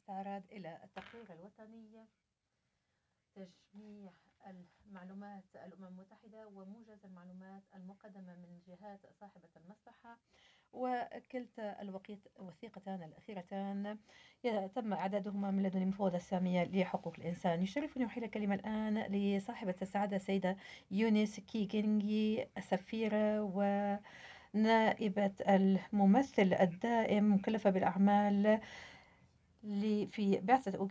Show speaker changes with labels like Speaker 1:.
Speaker 1: نستعرض إلى التقرير الوطني تجميع المعلومات الأمم المتحدة وموجز المعلومات المقدمة من جهات صاحبة المصلحة. وكلتا الوثيقتان الأخيرتان تم إعدادهما من لدن المفوضة السامية لحقوق الإنسان. يشرفني أحيل الكلمة الآن لصاحبة السعادة السيدة يونس كيجينجي، السفيرة ونائبة الممثل الدائم مكلفة بالأعمال في بعثة